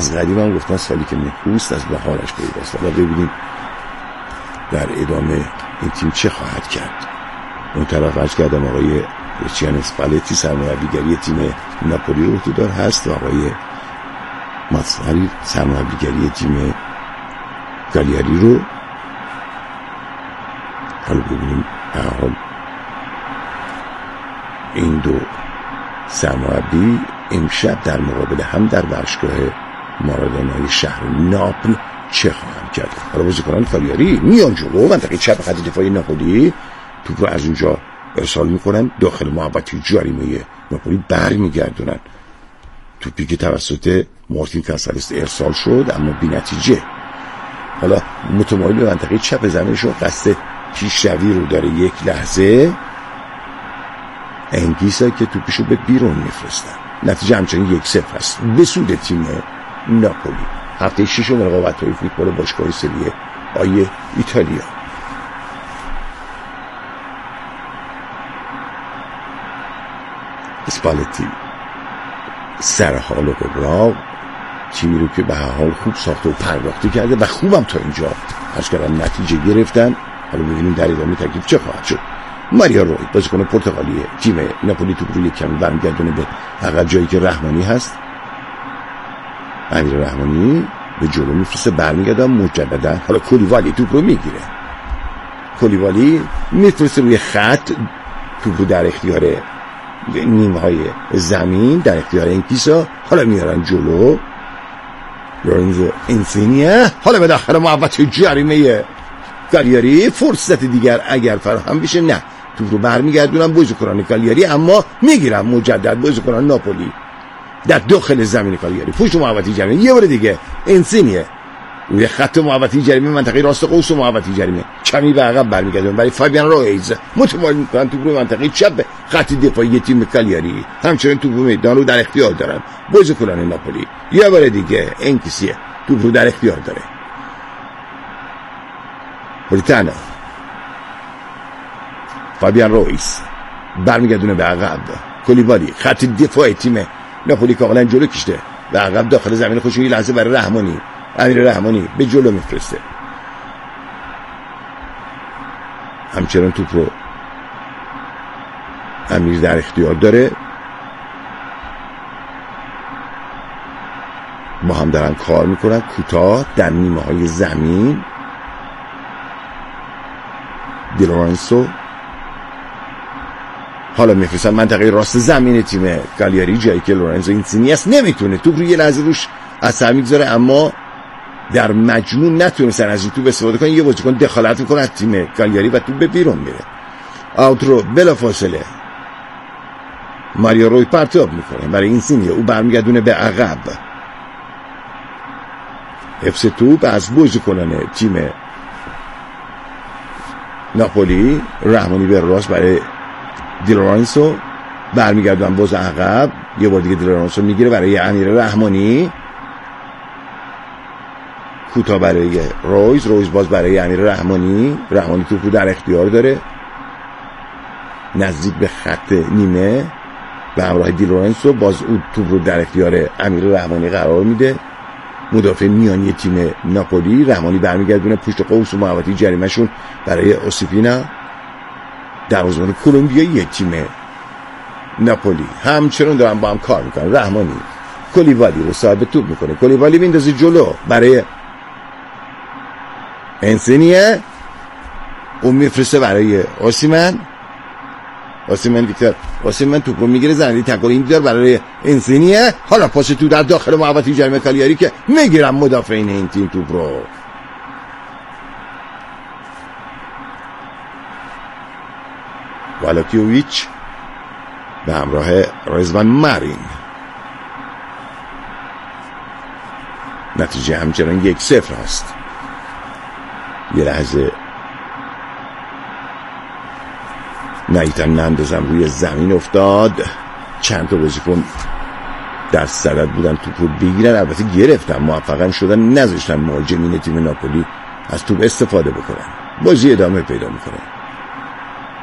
از قدیم هم گفتن سالی که نکوست از بهارش پیداست. حالا ببینیم در ادامه این تیم چه خواهد کرد. اون طرف عرض کردم آقای لوچیانو اسپالتی سرمربیگری تیم ناپولی رو عهده‌دار هست و آقای ماتساری سرمربیگری تیم کالیاری رو. حالا ببینیم حال این دو سرمربی امشب در مقابل هم در ورزشگاه مارادونای شهر ناپل چه خواهند کرد. حالا بازیکنان کالیاری میان جلو منطقه چپ خط دفاعی ناپولی، توپ رو از اونجا ارسال میکنن داخل محوطه جریمه ناپولی برمیگردونن. توپی که توسط مارتین کاسالس ارسال شد اما بی نتیجه. حالا متمایل به منطقه چپ زمینشون قصد پیشروی رو داره. یک لحظه انگیسا که توپیشو به بیرون میفرستن. نتیجه همچنین 1-0 هست به سود تیم ناپولی. هفته 6 رقابت‌های فوتبال باشگاه سری آی ایتالیا. اسپالتی سر حال و قبراغ تیمی رو که به هر حال خوب ساخته و پرداخته کرده و خوبم تا اینجا از کردن نتیجه گرفتن. حالا ببینیم در ادامه تکلیف چه خواهد شد. ماریا روی بازیکن پرتغالی تیم ناپولی توپ رو یک کمی برمیگردونه به عقب جایی که رحمانی هست. امیر رحمانی به جلو میفرسته برمیگرده مجددا. حالا کولیبالی توپ رو میگیره. کولیبالی میفرسته روی خط توپ رو در اختیار نیمه های زمین در اختیار انکیسا. حالا میارن جلو لورنزو اینسینیه. حالا به داخل محوطه جریمه کالیاری. فرصت دیگر اگر فراهم بشه نه توپ رو برمیگردونن بازیکنان کالیاری اما میگیرن مجدد بازیکنان ناپولی در داخل زمین کالیاری پشت محوطه جریمه. یه بار دیگه اینسینیه روی خط محوطه جریمه منطقه راست قوس محوطه جریمه کمی به عقب برمیگردن برای فابیان رویز متمایل میکنن توپ رو منطقه چپ خط دفاعی تیم کالیاری. همچنین توپ رو میدان رو در اختیار دارن بازیکنان ناپولی. یه بار دیگه انکیسیه توپ رو در اختیار داره. بریتانا فابیان رویز برمیگردونه به عقب. کولیبالی خط دفاع تیم ناپولی کاملا جلو کشته به عقب داخل زمین خودش. یه لحظه برای رحمانی امیر رحمانی به جلو میفرسته. همچنان توپ رو امیر در اختیار داره. با هم دارن کار میکنن کوتاه در نیمه های زمین. دی لورنسو حالا میفرستن منطقه راست زمین تیم کالیاری جایی که لورنزو اینسینی است. نمیتونه توپ رو یه لحظه روش اثر میگذاره اما در مجموع نتونستن از توپ استفاده کنن. یه بازیکن دخالت میکنه از تیم کالیاری و توپ به بیرون میره. آوت رو بلا فاصله ماریا روی پرتاب میکنه برای اینسینی. او برمیگردونه به عقب. حفظ توپ از بازیکنان تیم ناپولی. رحمانی به راست برای دی لورنسو برمیگردن باز عقب. یه بار دیگه دی لورنسو میگیره برای امیر رحمانی. کوتاه برای رویز باز برای امیر رحمانی. رحمانی توپ رو در اختیار داره نزدیک به خط نیمه به همراه دی لورنسو. باز او توپ رو در اختیار امیر رحمانی قرار میده مدافع میانی تیم ناپولی. رحمانی برمیگردونه پشت قوس و محوطه جریمه شون برای اوسیپینا دروازه‌بان کلمبیایی تیم ناپولی. همچنان دارن با هم کار میکنن. رحمانی کولیبالی رو صاحب توپ میکنه. کولیبالی میندازه جلو برای انسینیه. اون میفرسته برای اوسیمن ویکتور اوسیمن توپ رو میگیره زنی تکل این دار برای انسینیه. حالا پاس تو در داخل محوطه جریمه کالیاری که میگیرن مدافعین این تیم توپ رو. والاکیوویچ به همراه رزوان مارین. نتیجه همچنان 1-0 هست. یه لحظه نایتن نندازم روی زمین افتاد. چند تا بازیکن در صدد بودن توپ رو بگیرن. البته گرفتن موفقا شدن نذاشتن مهاجمین تیم ناپولی از توپ استفاده بکنن. بازی ادامه پیدا میکنه.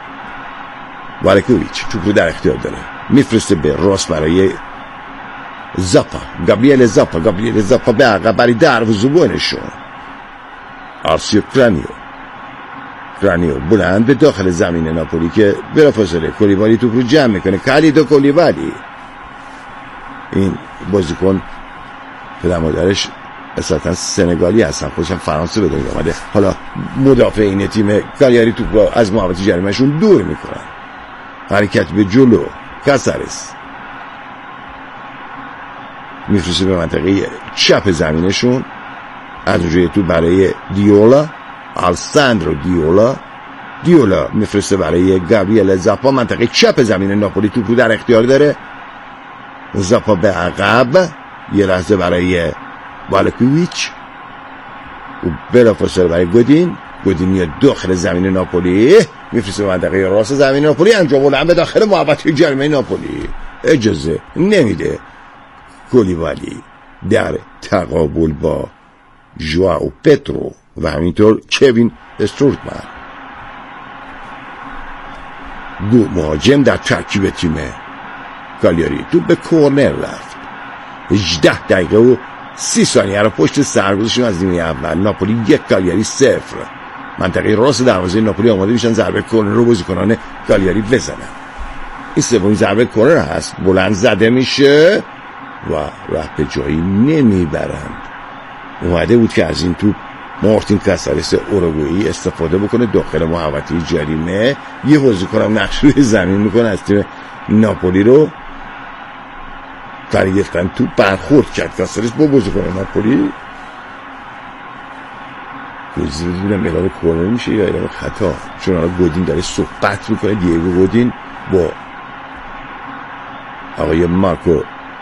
والاکیوویچ توپ رو در اختیار داره میفرسته به راست برای گابریل زاپا به عقب برای دروازه‌بانشون. آرسیو کرانیو بلند به داخل زمین ناپولی که بلافاصله کولیبالی توپ رو جمع میکنه. کالیدو کولیبالی، این بازیکن پدر مادرش اصلا سنگالی هستن، خودشم فرانسه به دنیا آمده. حالا مدافعین تیم کالیاری توپ رو از محوطه جریمه‌شون دور میکنن. حرکت به جلو، کاسارس میفرسته به منطقه چپ زمینشون. از اونجای تو برای دیولا، آلساندرو دیولا میفرسته برای گابریل زاپا. منطقه چپ زمین ناپولی توپ رو در اختیار داره. زاپا به عقب، یه لحظه برای بالکویچ و بلافاصله برای گودین میاد داخل زمین ناپولی، میفرسته به منطقه راست زمین ناپولی. انجام بلند به داخل محوطه جریمه ناپولی، اجازه نمیده. کولیبالی در تقابل با ژائو پدرو و همینطور کوین استروتمن، دو مهاجم در ترکیب تیم کالیاری. تو به کورنر رفت. 18 دقیقه و 30 ثانیه رو پشت سر گذاشتیم از نیمه اول. ناپولی 1 کالیاری 0. منطقه راست دروازه ناپولی آماده میشن ضربه کورنر رو بازیکنان کالیاری بزنن. این سومین ضربه کورنر هست، بلند زده میشه و رفت به جایی نمیبرند. اومده بود که از این توپ مارتین کاسارس اوروگوئی استفاده بکنه داخل محوطه جریمه. یه بازیکنم نقش روی زمین میکنه از تیم ناپولی رو گرفتن. توپ برخورد کرد کاسارس با بازیکن ناپولی. ببینم اعلام کورنر میشه یا اعلام خطا، چون حالا گودین داره صحبت میکنه. دیگو گودین با آقای مارکو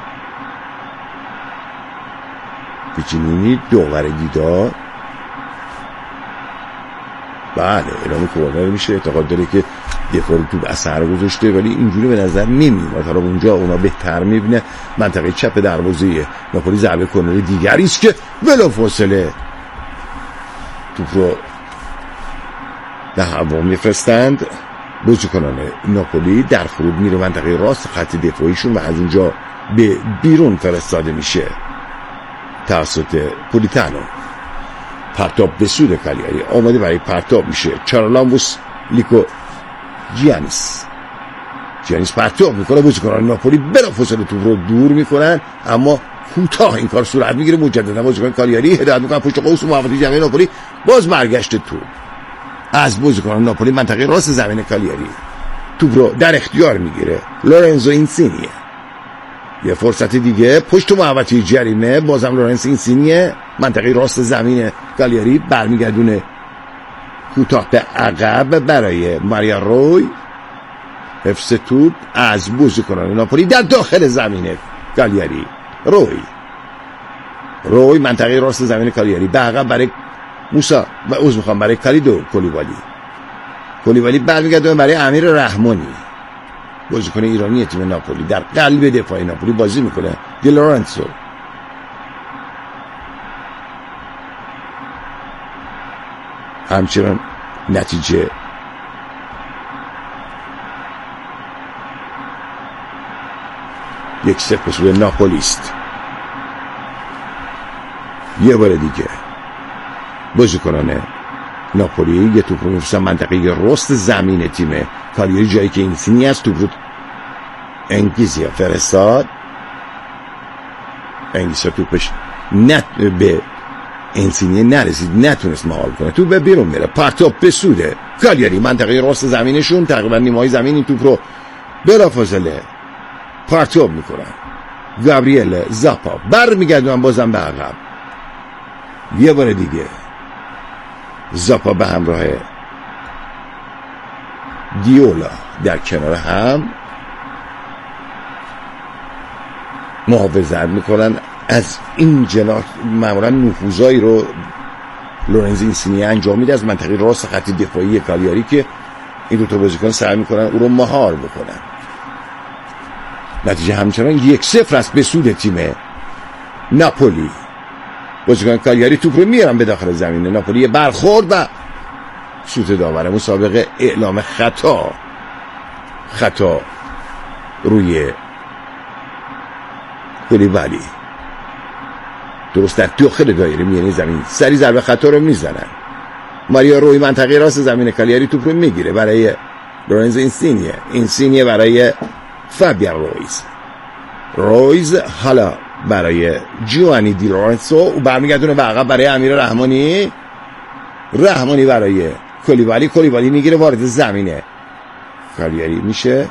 پیچینینی داور دیدار. بله اعلام کورنر میشه. اعتقاد داره که دفاع رو توپ اثر گذاشته، ولی اینجوری به نظر نمیاد. حالا اونجا اونا بهتر میبینه. منطقه چپ دروازه ناپولی ضربه کورنر دیگری است که بلافاصله توپ رو در هوا میفرستند. بازیکنان ناپولی در فرود میره منطقه راست خط دفاعیشون و از اونجا به بیرون فرستاده میشه توسط پولیتانو. پرتاب به سود کالیاری آماده برای پرتاب میشه. چارلامبوس لیکو جیانیس پرتاب میکنه. بازیکنان ناپولی بلافاصله توپ رو دور میکنن، اما کوتاه این کار صورت میگیره. مجددا بازیکن کالیاری هدایت میکنن پشت قوس محوطه جریمه ناپولی. باز برگشت توپ از بازیکنان ناپولی منطقه راست زمین کالیاری. توپ رو در اختیار میگیره لورنزو اینسینیه. یه فرصت دیگه پشت محوطه جریمه، بازم لورنزو اینسینیه منطقه راست زمین کالیاری برمیگردونه کوتاه به عقب برای ماریا روی. حفظ توپ از بازیکنان ناپولی در داخل زمین کالیاری. روی منطقه راست زمین کالیاری به عقب برای موسا و برای کالیدو کولیبالی برمیگردونه برای امیر رحمانی، بازیکن ایرانی تیم ناپولی در قلب دفاع ناپولی بازی میکنه. دی لورنزو همچنان نتیجه 1-0 به سود ناپولی است. یه بار دیگه بازیکنان ناپولی یه توپ رو میفرستن منطقه راست زمین تیم کالیاری، جایی که اینسینی است. توپ رو انگیزیا فرستاد. انگیزیا توپش به اینسینی نرسید، نتونست مهار کنه. توپ به بیرون میره. پرتاب به سود کالیاری منطقه راست زمینشون، تقریبا نیمه‌های زمین. این توپ رو بلافاصله پرتاب میکنن. گابریل زاپا برمیگردونن بازم به عقب. یه بار دیگه زاپا به همراه دیولا در کنار هم محافظت میکنن از این جناح. معمولا نفوذایی رو لورنزو اینسینی انجام میده از منطقه راست خط دفاعی کالیاری که این دو تا بازیکن سعی میکنن او رو مهار بکنن. نتیجه همچنان 1-0 است به سود تیم ناپولی. بازیکن کالیاری توپ رو میارن به داخل زمین ناپولی. برخورد و سوت داور مسابقه اعلام خطا روی کولیبالی درست در داخل دایره میانه زمین سری ضربه خطا رو میزنن. ماریا روی منطقه راست زمین کالیاری توپ رو میگیره برای لورنزو اینسینیه برای فابیان رویز حالا برای جوانی دی لورنسو و برمیگردونه به عقب برای امیر رحمانی برای کولیبالی میگیره وارد زمینه کالیاری میشه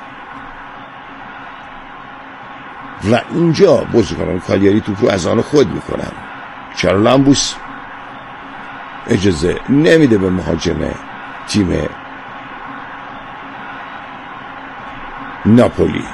و اینجا بازیکنان کالیاری توپ رو از آن خود میکنن. چارلامبوس اجازه نمیده به مهاجم تیم ناپولی.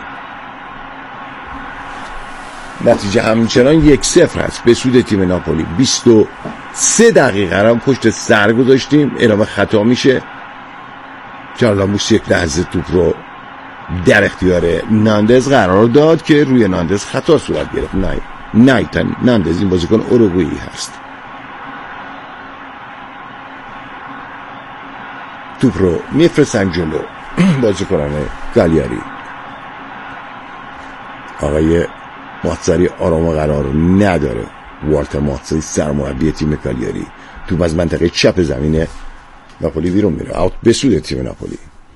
نتیجه همچنان 1-0 هست به سود تیم ناپولی. 23 دقیقه هم پشت سر گذاشتیم. اعلام خطا میشه. چارلامبوس یک لحظه توپ رو در اختیار ناندز قرار داد که روی ناندز خطا صورت گرفت. نایتن ناندز این بازیکن اوروگوئی هست. توپ رو میفرستن جلو بازیکنان کالیاری. آقای ماتزاری آرام قرار نداره. والتر ماتزاری سرمربی تیم کالیاری. توپ از منطقه چپ زمین ناپولی بیرون میره. اوت به سود تیم ناپولی.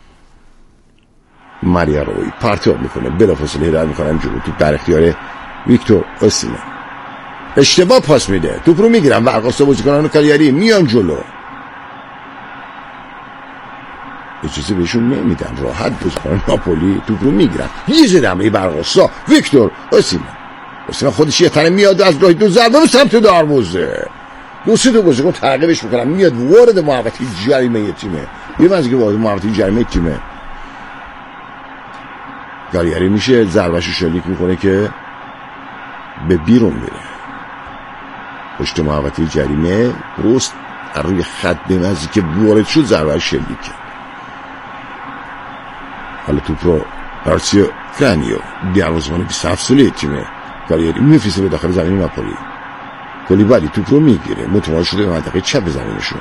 ماریا روی پرتاب میکنه بلافاصله هدایت میکنن جلو. توپ در اختیار ویکتور اوسیمن. اشتباه پاس میده. توپ رو میگیرن ورقاستا بازیکنان کالیاری میان جلو. اجازه بهشون نمیدن راحت بازیکنان ناپولی توپ رو میگیرن. یه زدمه برقاستا ویکتور اوسیمن خودش یه تنه میاد از راه دو ضربه به سمت دروازه. دو سه بازیکن تعقیبش میکنن میاد وارد محوطه جریمه تیمه. یه وقتی وارد محوطه جریمه تیمه کالیاری میشه ضربهشو شلیک میکنه که به بیرون میره پشت محوطه جریمه. درست روی خط بمزی که وارد شد ضربهش شلیک کرد. حالا توپ رو مارسیو فرانیو دروازه‌بان 27 ساله تیم کالیاری میفرسته به داخل زمین ناپولی. کولیبالی توپ رو میگیره متوجه شده به منطقه چپ زمینشون.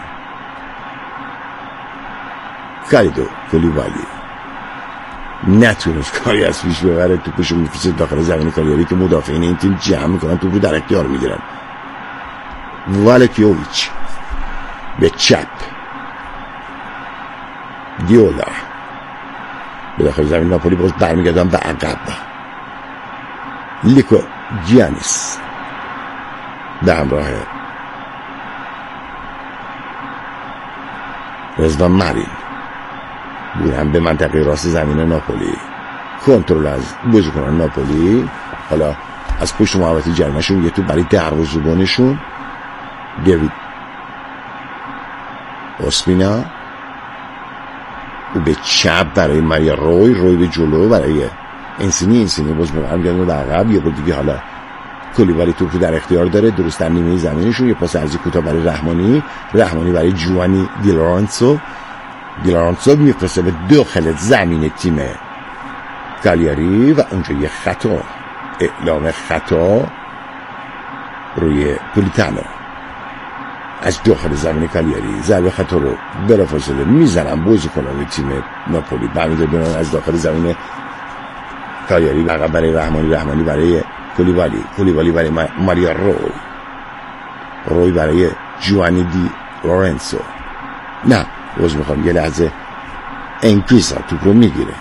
کالیدو کولیبالی نتونست کاری از پیش ببره. توپشو میفرسته داخل زمین کالیاری که مدافعین این تیم جمع میکنن توپ رو در اختیار میگیرن. والکیوویچ به چپ دیولا به داخل زمین ناپولی باز برمیگردن به عقب. لیکو جیانیس به همراه رضوان مارین بورن به منطقه راست زمین ناپولی. کنترل از بازیکنان ناپولی. حالا از پشت محوطه جریمه‌شون یه تو برای دروازه‌بانشون دیوید اوسپینا و به چپ برای ماریا روی به جلو برای اینسینی باز برمیگردونه به عقب. یه بار دیگه حالا کولیبالی توپ در اختیار داره درست در نیمه زمینشون. یه پاس عرضی کوتاه برای رحمانی برای جوانی دی لورنسو میفرسته به داخل زمین تیم کالیاری و اونجا یه خطا اعلام خطا روی پولیتانو از داخل زمین کالیاری. ضربه خطا رو بلافاصله میزنن بازیکنان تیم ناپولی. برمیگردونن از داخل زمین کالیاری عقب برای رحمانی برای کولیبالی برای ماریا روی برای جوانی دی لورنسو. نه باز میخوام یه لحظه انکیسا توپ رو میگیره.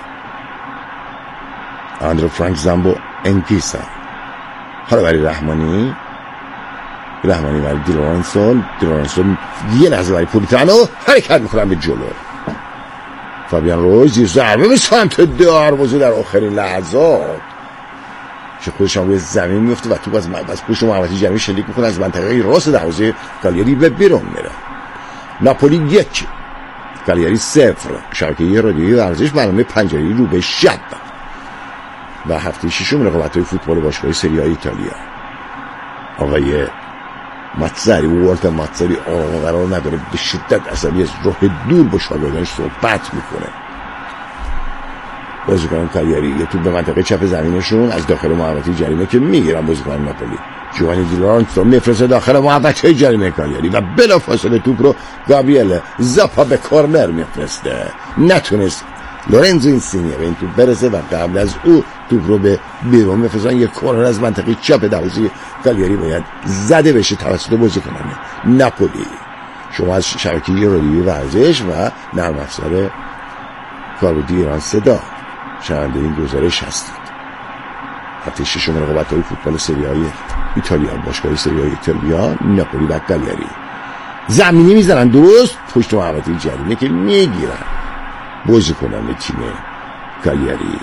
آندرو فرانک زامبو انکیسا حالا برای رحمانی برای دی لورنسو یه لحظه برای پولیتانو حرکت میکنن به جلو. فابیان رویز ضربه به سمت دروازه در آخرین لحظات که خودش هم روی زمین میفته و توپ از پشت محوطه جریمه شلیک میکنه از منطقه راست دروازه کالیاری به بیرون میره. ناپولی 1 کالیاری 0. شبکه رادیویی ورزش برنامه پنجره رو به شب و هفته ششم رقابت‌های فوتبال باشگاه سری آ ایتالیا. آقای والتر ماتزاری آرام قرار نداره. به شدت عصبی از راه دور با شاگردانش صحبت میکنه. بازیکنان کالیاری یه توپ به منطقه چپ زمینشون از داخل محوطه جریمه که میگیرن بازیکنان ناپولی. جوانی دی لورنسو میفرسته داخل محوطه جریمه کالیاری و بلافاصله توپ رو گابریل زاپا به کورنر میفرسته. نتونست لورنزو اینسینیه به این توپ برسه و قبل از او توپ رو به بیرون میفرستن. یک کورنر از منطقه چپ دروازه کالیاری باید زده بشه توسط بازیکنان ناپولی. شما از شبکه رادیویی ورزش و نرم افزار کاربردی ایران صدا شنونده این گزارش هستید. هفته ششم رقابت‌های فوتبال سری آ ایتالیا، باشگاه سری آ ایتالیا، ناپولی و کالیاری زمینی میزنن درست پشت محوطه جریمه که میگیرن بازیکنان تیم کالیاری.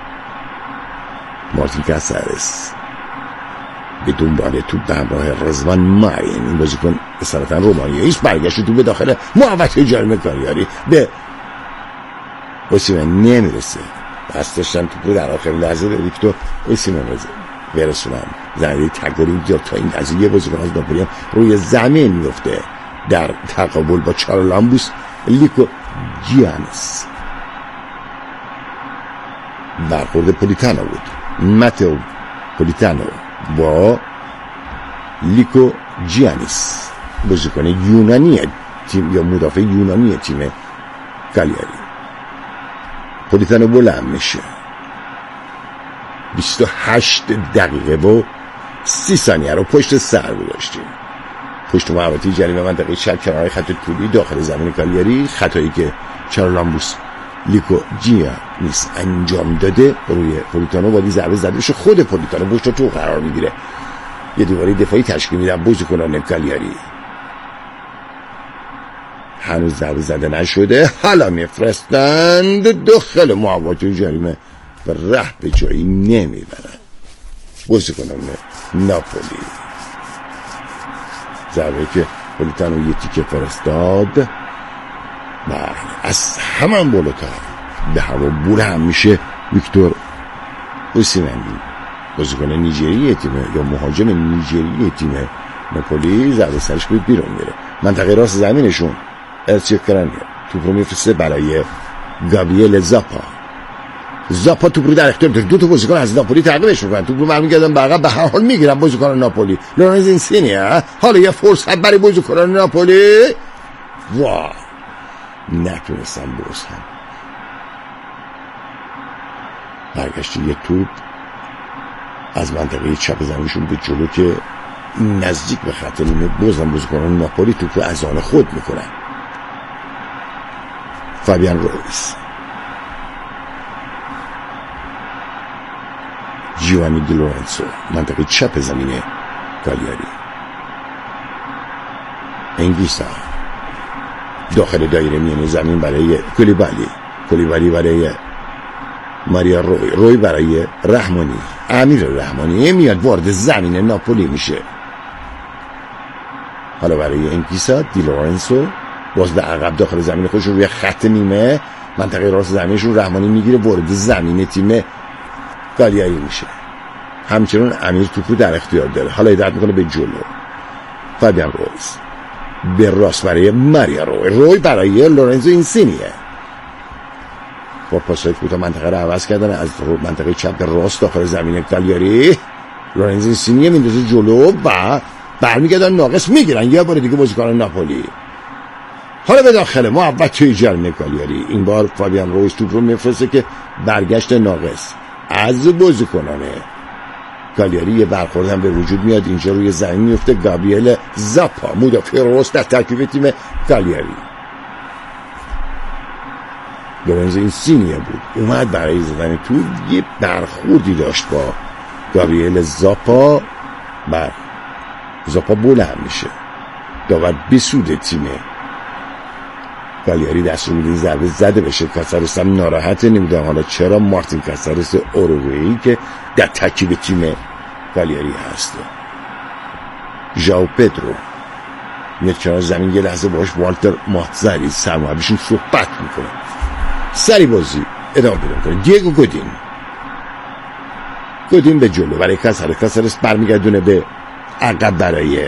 مارتین کاسارس به دنبال توپ به همراه رضوان مارین، این بازیکن اصالتا رومانیایی است، برگشت توپ به داخل محوطه جریمه کالیاری به اوسیمن نمیرسه. دست داشتن توپ رو در آخرین لحظه به ویکتور اوسیمن برسونن. زنده تگوری اینجا تا این قضیه بازیکن از ناپولی روی زمین میفته در تقابل با چارلامبوس لیکو جیانس. برخورد پولیتانو بود، ماتئو پولیتانو با لیکو جیانیس، بازیکن یونانی تیم یا مدافع یونانی تیم کالیاری. پولیتانو بلند میشه. 28 دقیقه و 30 ثانیه رو پشت سر گذاشتیم. پشت محوطه جریمه منطقه چپ کنار خط طولی داخل زمین کالیاری. خطایی که چارلامبوس لیکو جیانیس انجام داده روی پولیتانو ولی ضربه زده بشه. خود پولیتانو پشت تو قرار میگیره. یه دیواری دفاعی تشکیل میدن بازیکنان کالیاری. هنوز ضربه زده نشده، حالا میفرستند داخل محوطه جریمه و ره به جایی نمیبرند بازیکنان ناپولی. ضربه که پولیتانو یه تیکه فرستاد از همان بالاتر به هوا بلند میشه. ویکتور اوسیمن بازیکن نیجریه تیم یا مهاجم نیجریه تیم ناپولی ضربه سرش به بیرون میره. منطقه راست زمینشون ارچیکرانیه توپ رو میفرسته برای گابریل زاپا توپ رو در اختیار دو تا بازیکن از ناپولی تعقیبش میکنن. توپ رو برمیگردن به عقب، به هر حال میگیرن بازیکن ناپولی. لورنزو اینسینیه حالا یه فرصت برای بازیکن ناپولی. واه نتونستن برسن. برگشته یه توپ از منطقه چپ زمینشون به جلو که نزدیک به خط نیمه بازم بازیکنان ناپولی توپ رو از آن خود میکنن. فابیان رویز، جیوانی دی لورنزو منطقه چپ زمین کالیاری. انگیسا داخل دایره میانی زمین برای کولیبالی برای ماریا روی برای رحمانی. امیر رحمانی میاد وارد زمین ناپولی میشه. حالا برای انگیسا دی لورنزو باز به عقب داخل زمین خودشون روی خط نیمه منطقه راست زمینشون رحمانی میگیره وارد زمین تیم کالیاری میشه. همچنین امیر توپو در اختیار داره. حالا هدایت میکنه به جلو. فابیان رویز به راست برای ماریا روی برای لورنزو اینسینیه. با پاسای کوتاه منطقه رو عوض کردن از منطقه چپ به راست داخل زمین کالیاری. لورنزو اینسینیه میندازه جلو و برمیگردن ناقص میگیرن یه بار دیگه بازیکن ناپولی. حالا به داخل محوطه جریمه کالیاری. این بار فابیان رویز توپ رو میفرسته که برگشت ناقص از بازیکنان کالیاری. یه برخورد هم به وجود میاد اینجا روی زمین میفته. گابریل زاپا مدافع راست در ترکیب تیم کالیاری. لورنزو اینسینیه بود اومد برای زدن توپ. یه برخوردی داشت با گابریل زاپا. زاپا بلند میشه. داور بسود تیم کالیاری دست رو میده ضربه زده بشه. کاسارس هم ناراحته. نمیدونم حالا چرا. مارتین کاسارس اوروگوئی که در ترکیب تیم کالیاری هست. ژائو پدرو میاد کنار زمین. یه لحظه باش والتر ماتزاری سرمربیشون صحبت میکنه. سری بازی ادامه پیدا میکنه. دیگو گودین به جلو برای کاسارس برمیگردونه به عقب برای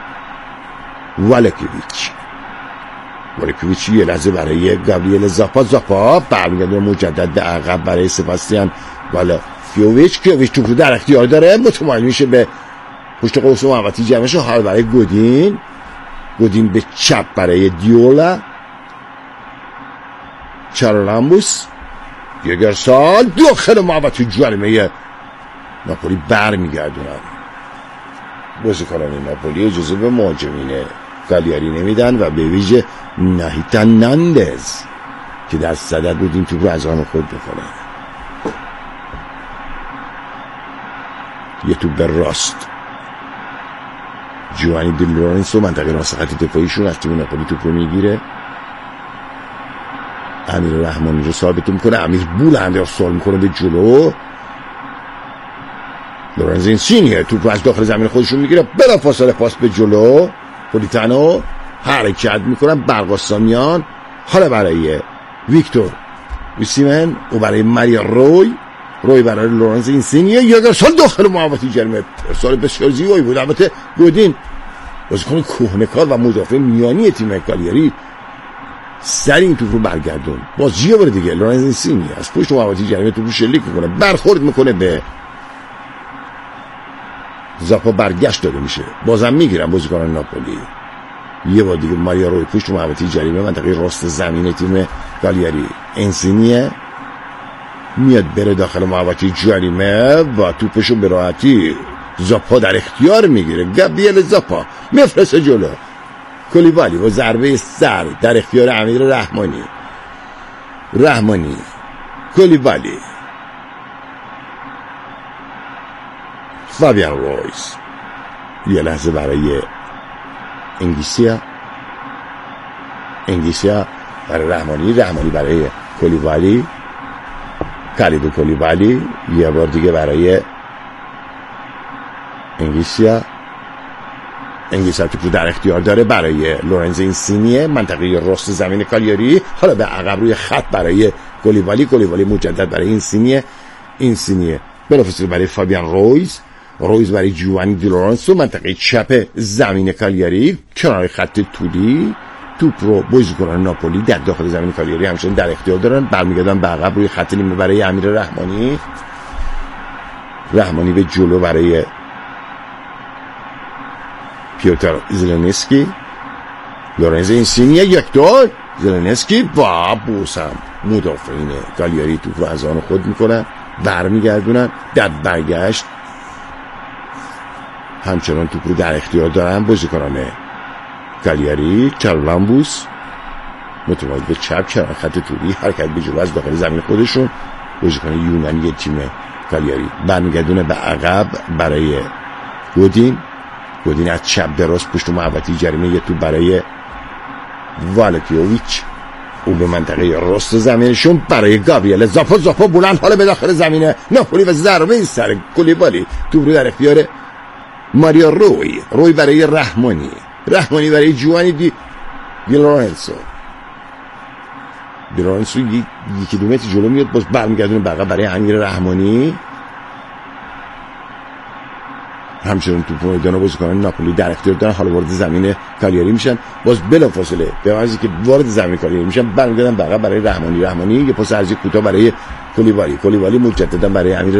والکویچ یه لحظه برای گابریل زاپا برمیگردونه مجدد به عقب برای سباستیان والکویچ. کیویچ توپ رو در اختیار داره. متمایل میشه به پشت قوس محوطه جریمه. حال برای گودین به چپ برای دیولا. چارلامبوس یگرسال داخل محوطه جریمه ناپولی برمیگردونن. بازیکنان ناپولی اجازه به مهاجمین کالیاری نمیدن و به ویژه ناهیتا ناندز که در صدد بود این توپ رو از آن خود بکنه. یه توپ به راست، جوانی دی لورنسو منطقه راست خط دفاعیشون از تیم ناپولی توپ رو میگیره، امیر رحمانی رو ثابت میکنه، امیر بولند ارسال میکنه به جلو، لورنزو اینسینیه توپ رو از داخل زمین خودشون میگیره، بلافاصله پاس به جلو، پولیتانو حرکت میکنن، برقاسامیان حالا برای ویکتور اوسیمن و برای ماریا روی برای لورنزو اینسینیه، یک ارسال داخل محوطه جریمه، ارسال بسیار زیبایی بود. البته گودین بازیکن کهنه‌کار و مدافع میانی تیم کالیاری سر این توپ رو برگردون، باز یه بار دیگه لورنزو اینسینیه از پشت محوطه جریمه توپ رو شلیک میکنه، برخورد میکنه به زاپا، برگشت داده میشه، بازم میگیرن بازیکنان ناپولی. یه بار دیگه ماریا روی پشت محوطه جریمه منطقه راست زمین تیم کالیاری، اینسینیه میاد بره داخل محوطه جریمه و توپشو به راحتی زاپا در اختیار میگیره، گابریل زاپا میفرسته جلو، کولیبالی با ضربه سر در اختیار امیر رحمانی کولیبالی، فابیان رویز، یه لحظه برای انگیسیا برای رحمانی برای کولیبالی، کالیدو کولیبالی، یه بار دیگه برای انگیسیا توپ رو در اختیار داره برای لورنزو اینسینیه منطقه راست زمین کالیاری، حالا به عقب روی خط برای کولیبالی مجدد برای اینسینیه بلافاصله برای فابیان رویز برای جوانی دی لورنسو منطقه چپ زمین کالیاری، کنار خط طولی توپ رو بازیکنان ناپولی در داخل زمین کالیاری همچنین در اختیار دارن، برمیگردن به عقب روی خط نیمه برای امیر رحمانی به جلو برای پیوتر زلنسکی، لورنزو اینسینیه یک دور، زلنسکی و بوسم مدافعین کالیاری توپ رو از آن خود میکنن، برمیگردونن، در برگشت همچنان توپ رو در اختیار دارن بازیکنان کالیاری. چارلامبوس متوجه به چپ کنار خط طولی حرکت به جلو از داخل زمین خودشون، بازیکن یونانی تیم کالیاری برمیگردونه به عقب برای گودین از چپ به راست پشت محوطه جریمه، یه توپ برای والکیوویچ او به منطقه راست زمینشون برای گابریل زاپا بلند حالا به داخل زمین ناپولی و ضربه سر کولیبالی، توپ رو در اختیار ماریا روی برای رحمانی برای جوانی دی لورنسو یکی دو متر جلو میاد، باز برمیگردونه بقیه برای امیر رحمانی، همچنین توپ میدان بازیکنان ناپولی در اختیار دارن، حالا وارد زمین کالیاری میشن، باز بلافاصله به محض که وارد زمین کالیاری میشن برمیگردن بقیه برای رحمانی یه پاس عرضی کوتاه برای کولیبالی مجددا برای امیر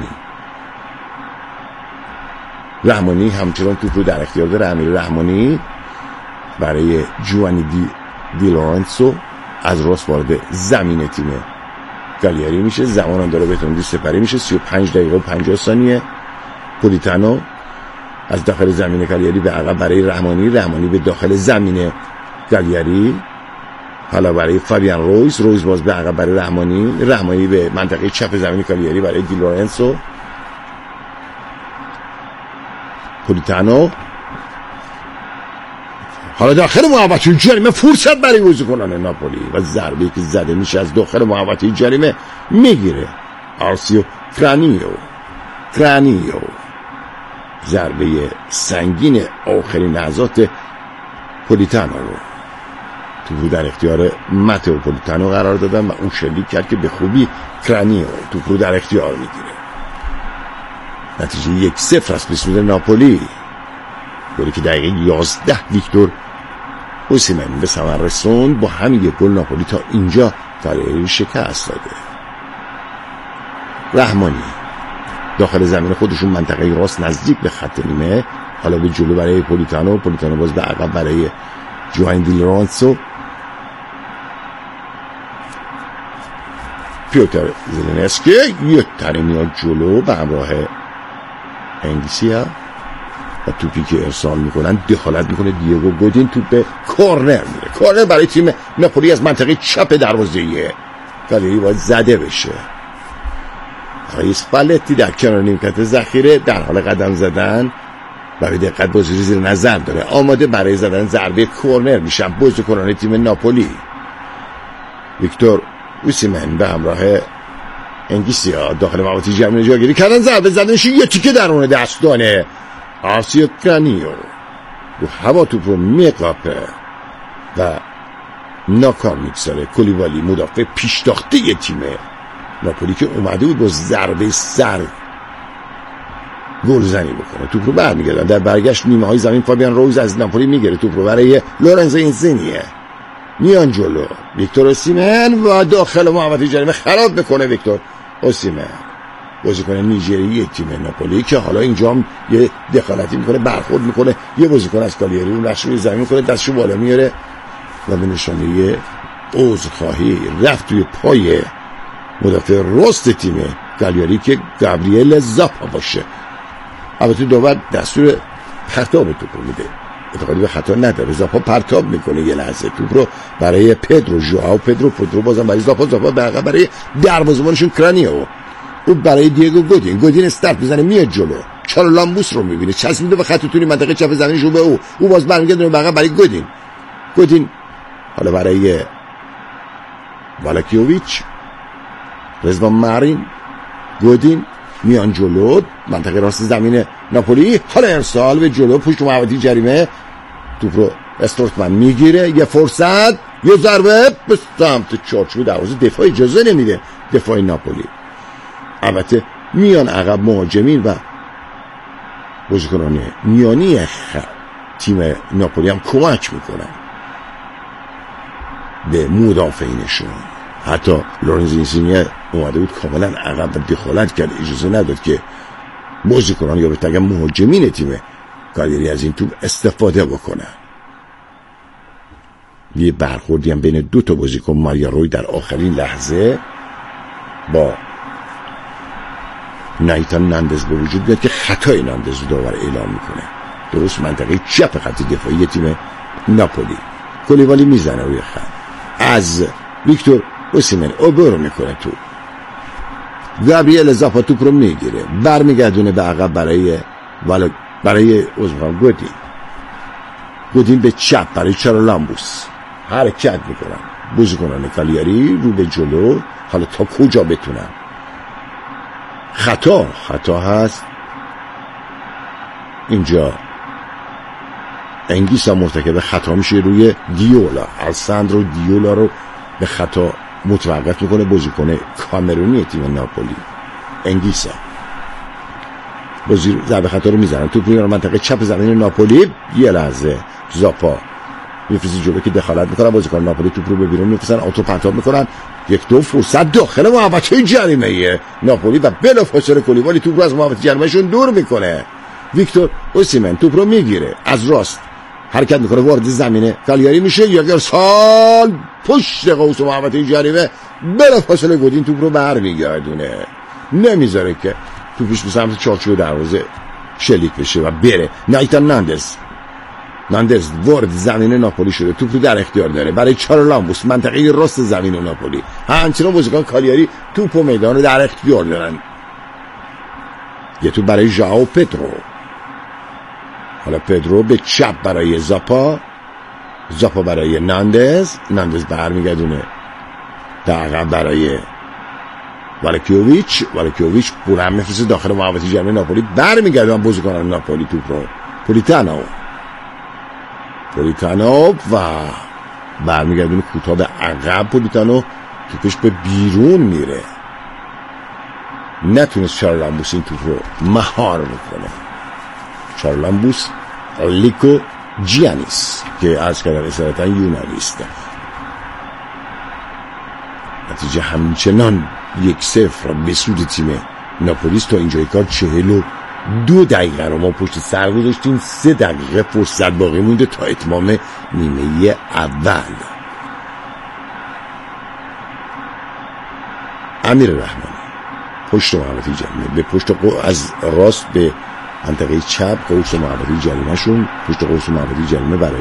رحمانی همچنان توپ رو در اختیار داره، امیر رحمانی برای جوانی دی لورنسو از راست وارد زمین تیم کالیاری میشه، زمان هم داره بهتون سپری میشه، 35 دقیقه و 50 ثانیه. پولیتانو از داخل زمین کالیاری به عقب برای رحمانی به داخل زمین کالیاری، حالا برای فابیان رویز باز به عقب برای رحمانی به منطقه چپ زمین کالیاری برای دی لورنسو، پولیتانو حالا داخل محوطه جریمه، فرصت برای بازیکنان ناپولی و ضربه‌ای که زده میشه از داخل محوطه جریمه میگیره آرسیو کرانیو ضربه سنگین آخرین لحظات پولیتانو رو توپ در اختیار ماتئو پولیتانو قرار دادن و اون شلیک کرد که به خوبی کرانیو توپ رو در اختیار میگیره. نتیجه 1-0 است به سود ناپولی، گلی که دقیقه 11 ویکتور اوسیمن به ثمر رسوند. با همین یک گل ناپولی تا اینجا کالیاری شکست داده. رحمانی داخل زمین خودشون منطقه راست نزدیک به خط نیمه، حالا به جلو برای پولیتانو باز به عقب برای جوانی دی لورنسو، پیوتر زلنسکی یه تنه میاد جلو به همراه انگلیسیا و توپی که ارسال میکنن دخالت میکنه دیگو گودین، توپ به کورنر میره. کورنر برای تیم ناپولی از منطقه چپ دروازه کالیاری باید زده بشه. آقای اسپالتی در کنار نیمکت ذخیره در حال قدم زدن و به دقت بازی زیر نظر داره، آماده برای زدن ضربه کورنر میشن. بازیکنان تیم ناپولی ویکتور اوسیمن به همراه انگلیسیا داخل محوطه جریمه جاگیری کردن، ضربه زدنش یه تیکه درون دستانه آسیو کرانیو رو هوا توپ رو میقاپه و ناکار میگذاره. کولیبالی مدافع پیشتاخته تیم ناپولی که اومده بود با ضربه سر گل زنی بکنه توپ رو برمیگردن. در برگشت نیمه های زمین فابیان رویز از ناپولی میگیره توپ رو برای لورنزو اینزینیه، میان جلو ویکتور اوسیمن و داخل محوطه جریمه خراب میکنه. ویکتور اوسیمن بازیکن نیجریه تیم ناپولی که حالا اینجا هم یه دخالتی میکنه، برخورد میکنه، یه بازیکن از کالیاری رو نقش روی زمین میکنه، دستشو بالا میاره و به نشانه عذرخواهی رفت توی پای مدافع راست تیم کالیاری که گابریل زاپا باشه. البته داور دستور پرتاب توپ رو میده، اعتقادی به خطا نداره. زاپا پرتاب میکنه یه لحظه توپ رو برای پدرو ژائو، پدرو بازم برای زاپا برای دروازه‌بانشون کرانیو، او برای دیگو گودین استارت میزنه میاد جلو. چارلامبوس رو میبینه چسبیده به خط توی منطقه چپ زمینش رو به او باز برمیگرده بقیه برای گودین حالا برای والاکیوویچ، رضوان مارین، گودین میان جلو منطقه راست زمین ناپولی. حالا ارسال به جلو پشت محوطه جریمه، توپ رو استورتمن میگیره، یه فرصت، یه ضربه به سمت چارچوب دروازه، دفاع اجازه نمیده، دفاع ناپولی. البته میان عقب مهاجمین و بازیکنان میانی تیم ناپولی هم کمک میکنن به مدافعینشون. حتی لورنزو اینسینیه اومده بود کاملا عقب و دخالت کرد، اجازه نداد که بازیکنان یا بهتر مهاجمین تیم کالیاری از این توپ استفاده بکنن. یه برخوردی هم بین دو تا بازیکن ماریا روی در آخرین لحظه با نایتان ناندز به وجود بیاد که خطای ناندز رو داور اعلام میکنه، درست منطقه چپ خط دفاعی تیم ناپولی. کولیبالی میزنه روی خط، از ویکتور اوسیمن عبور میکنه تو گابریل زاپا توپ رو میگیره، برمیگردونه به عقب برای گودین به چپ برای چارلامبوس حرکت میکنن بازیکنان کالیاری رو به جلو. حالا تا کجا بتونن؟ خطا هست اینجا. انگلیسا مرتکب خطا میشه روی دیولا، الساندرو دیولا رو به خطا متوقف میکنه بازیکن کامرونی تیم ناپولی. انگلیسا بازی ضربه خطا رو میزنن، توپ رو منطقه چپ زمین ناپولی. یه لحظه زاپا میفرسته جلو که دخالت میکنن، بازیکن ناپولی توپ رو به بیرون میفرستن، آتو پرتاب میکنن، یک دو فرصت داخل محوطه جریمه ناپولی و بلافاصله کولیبالی توپ رو از محوطه جریمهشون دور میکنه. ویکتور اوسیمن توپ رو میگیره، از راست حرکت میکنه، وارد زمین کالیاری میشه، یک ارسال پشت قوس محوطه جریمه، بلافاصله گودین توپ رو برمیگردونه، نمیذاره که توپش به سمت چارچوب دروازه شلیک بشه و بره. نایتان ناندز وارد زمین ناپولی شده، توپ رو در اختیار داره برای چارلامبوس منطقه راست زمین ناپولی. همچنان بازیکن کالیاری توپ و میدان رو در اختیار دارن. یه توپ برای ژائو پدرو، حالا پدرو به چپ برای زاپا برای ناندز برمیگردونه در عقب برای والاکیوویچ بلند میفرسته داخل محوطه جریمه ناپولی، برمیگردن بازیکنان ناپولی توپ رو. پولیتانو و برمیگردونه کوتاه به عقب. پولیتانو توپش به بیرون میره، نتونست چارلامبوس این توپ رو مهار بکنه. چارلامبوس لیکو جیانیس که عرض کردن اصالتا یونانیست. نتیجه همچنان 1-0 به سود تیم ناپولیس. تا اینجای کار 42 دقیقه رو ما پشت سر گذاشتیم، 3 دقیقه فرصت باقی مونده تا اتمام نیمه اول. امیر رحمانی پشت محوطه جریمه به پشت از راست به منطقه چپ قوس محوطه جریمه شون، پشت قوس محوطه جریمه برای